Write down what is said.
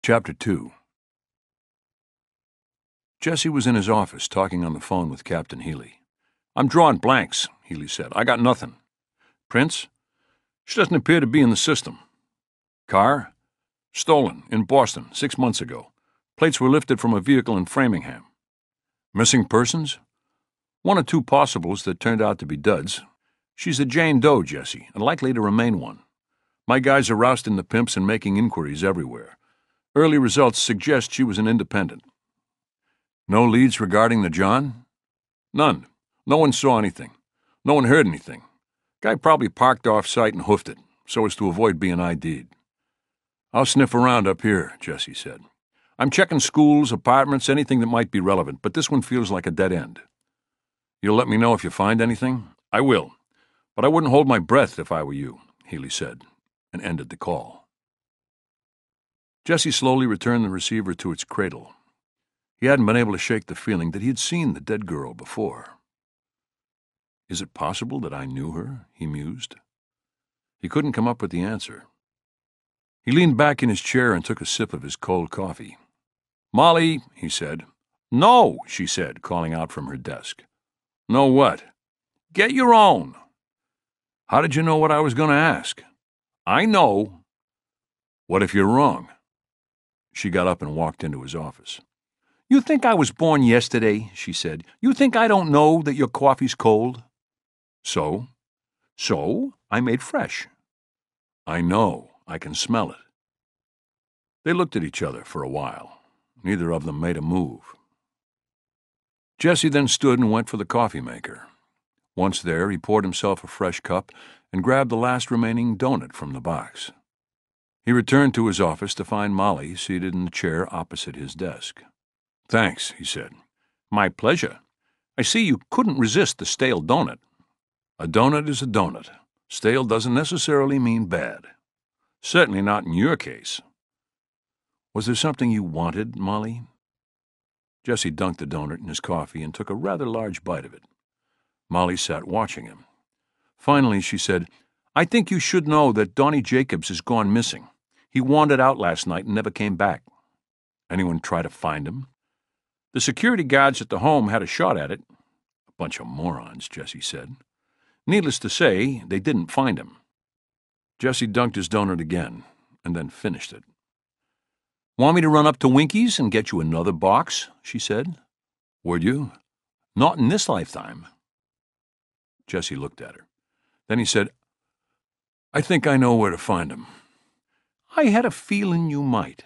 Chapter 2. Jesse was in his office talking on the phone with Captain Healy. "I'm drawing blanks," Healy said. "I got nothing. Prince? She doesn't appear to be in the system. Car? Stolen, in Boston, 6 months ago. Plates were lifted from a vehicle in Framingham. Missing persons? One or two possibles that turned out to be duds. She's a Jane Doe, Jesse, and likely to remain one. My guys are rousting the pimps and making inquiries everywhere. Early results suggest she was an independent. No leads regarding the John? None. No one saw anything. No one heard anything. Guy probably parked off-site and hoofed it, so as to avoid being ID'd. I'll sniff around up here," Jesse said. "I'm checking schools, apartments, anything that might be relevant, but this one feels like a dead end." "You'll let me know if you find anything?" "I will. But I wouldn't hold my breath if I were you," Healy said, and ended the call. Jesse slowly returned the receiver to its cradle. He hadn't been able to shake the feeling that he had seen the dead girl before. "Is it possible that I knew her?" he mused. He couldn't come up with the answer. He leaned back in his chair and took a sip of his cold coffee. "Molly," he said. "No," she said, calling out from her desk. "No what?" "Get your own." "How did you know what I was going to ask?" "I know." "What if you're wrong?" She got up and walked into his office. "You think I was born yesterday?" she said. "You think I don't know that your coffee's cold?" "So?" "So, I made fresh." "I know. I can smell it." They looked at each other for a while. Neither of them made a move. Jesse then stood and went for the coffee maker. Once there, he poured himself a fresh cup and grabbed the last remaining donut from the box. He returned to his office to find Molly seated in the chair opposite his desk. "Thanks," he said. "My pleasure. I see you couldn't resist the stale donut." "A donut is a donut. Stale doesn't necessarily mean bad. Certainly not in your case." "Was there something you wanted, Molly?" Jesse dunked the donut in his coffee and took a rather large bite of it. Molly sat watching him. Finally, she said, "I think you should know that Donnie Jacobs has gone missing. He wandered out last night and never came back." "Anyone try to find him?" "The security guards at the home had a shot at it." "A bunch of morons," Jesse said. "Needless to say, they didn't find him." Jesse dunked his donut again and then finished it. "Want me to run up to Winky's and get you another box?" she said. "Would you?" "Not in this lifetime." Jesse looked at her. Then he said, "I think I know where to find him." "I had a feeling you might."